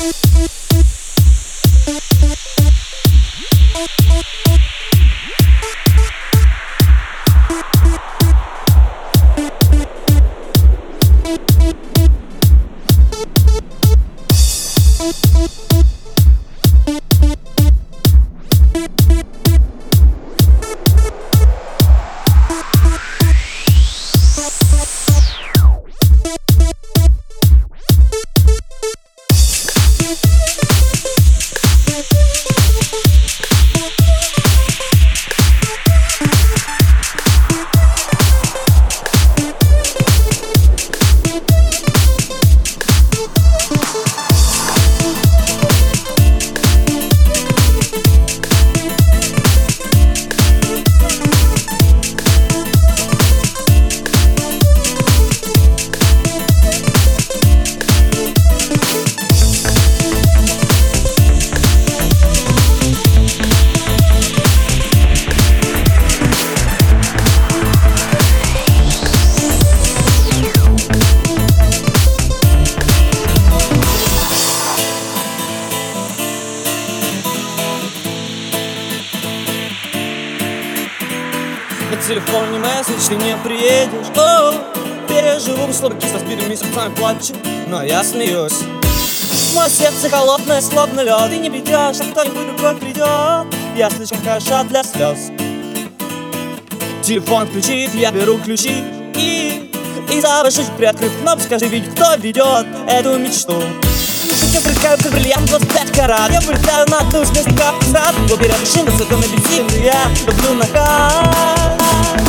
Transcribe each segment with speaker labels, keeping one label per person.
Speaker 1: На телефоне месседж, ты не приедешь. О, переживу, словно кисло, с битыми сердцами плачу, но я смеюсь. Мое сердце холодное, словно лед. Ты не придешь, а кто-нибудь другой придет. Я слишком хороша для слез. Телефон включив, я беру ключи и завожу, приоткрыв кнопку. Скажи, ведь кто ведет эту мечту? Я сверкаю, как бриллиант, 25 карат. Я вылетаю на душ, без капсат. Уберет машину, цветом на бензин. Я люблю накат.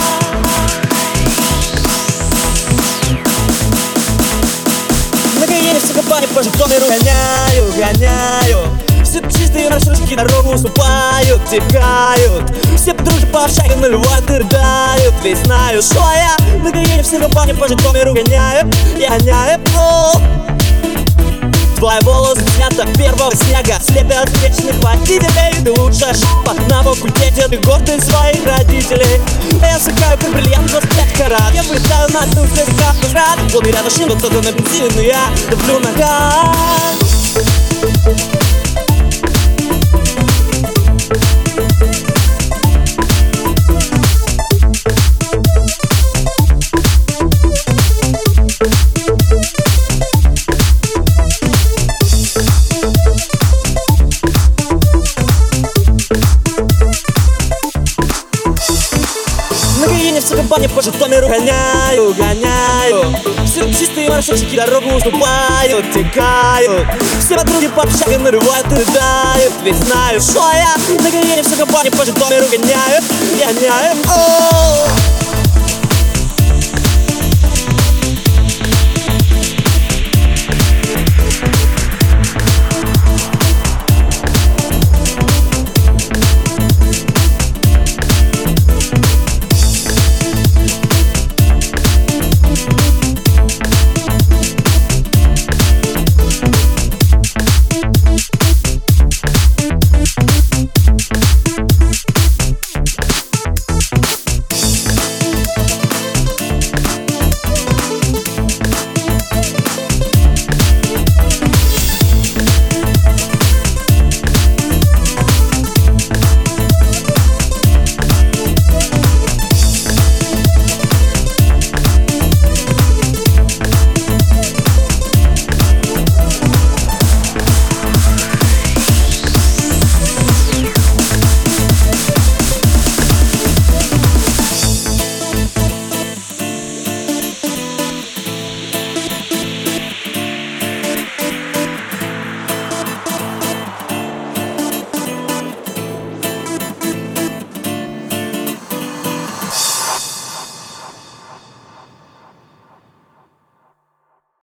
Speaker 1: На Каене все компании по Житомиру гоняю. Все чистые маршрутки дорогу уступают, текают. Все подружки по шагу наливают и рыдают. Ведь знаю, что я на Каене все компании по Житомиру гоняю. Твои волосы цвета первого снега слепят вечных водителей. Ты лучшая шапа на факультете, ты гордый своих родителей. Я сверкаю, как бриллиант, 25 карат. Я вылетаю на дух, без капсат. Вот меня машина, кто-то на бензине, но я люблю накат. На Каене все компании по Житомиру гоняю. Все чистые маршрутчики дорогу уступают, текают. Все подруги по шагу нарывают и рыдают. Ведь знаю, что я на Каене все компании по Житомиру гоняю.